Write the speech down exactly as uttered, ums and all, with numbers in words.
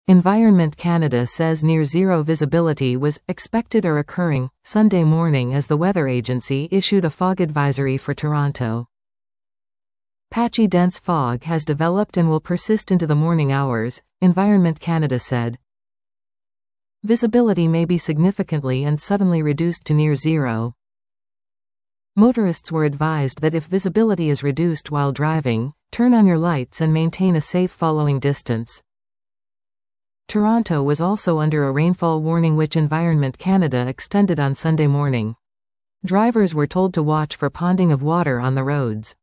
Environment Canada says near-zero visibility was expected or occurring Sunday morning as the weather agency issued a fog advisory for Toronto. Patchy dense fog has developed and will persist into the morning hours, Environment Canada said. Visibility may be significantly and suddenly reduced to near zero. Motorists were advised that if visibility is reduced while driving, turn on your lights and maintain a safe following distance. Toronto was also under a rainfall warning which Environment Canada extended on Sunday morning. Drivers were told to watch for ponding of water on the roads.